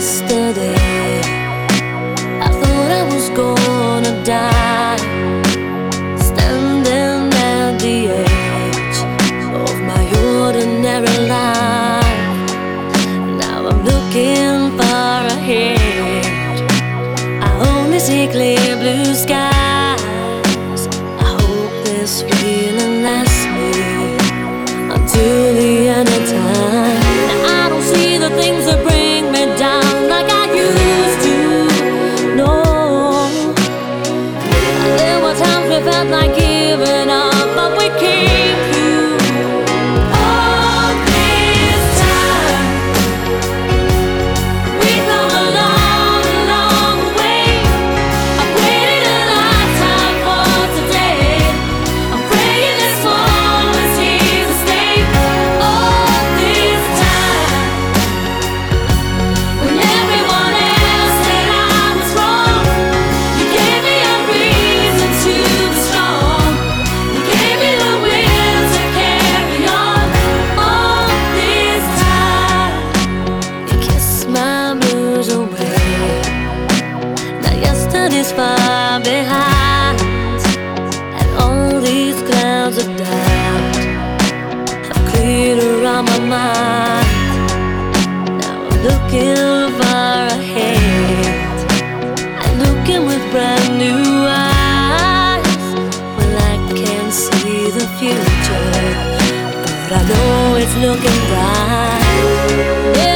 Yesterday, I thought I was gonna die, standing at the edge of my ordinary life. Now I'm looking far ahead, I only see clear blue skies. I hope this feeling lasts me until the end of time. Now I don't see the things that bring me down like I used to. No, there were times we felt like giving up, but we came through. All this time we've come a long, long way. I've waited a lifetime for today. I'm praying this one was here to stay. All this time, when everyone else said I was wrong, you gave me a reason to be strong. You gave me the will to carry on. All this time, you kissed my blues away. Now yesterday's far behind, and all these clouds of doubt have cleared around my mind. Now I'm looking far ahead and looking with brand new eyes. Well, I can't see the future, but I know it's looking bright. Yeah.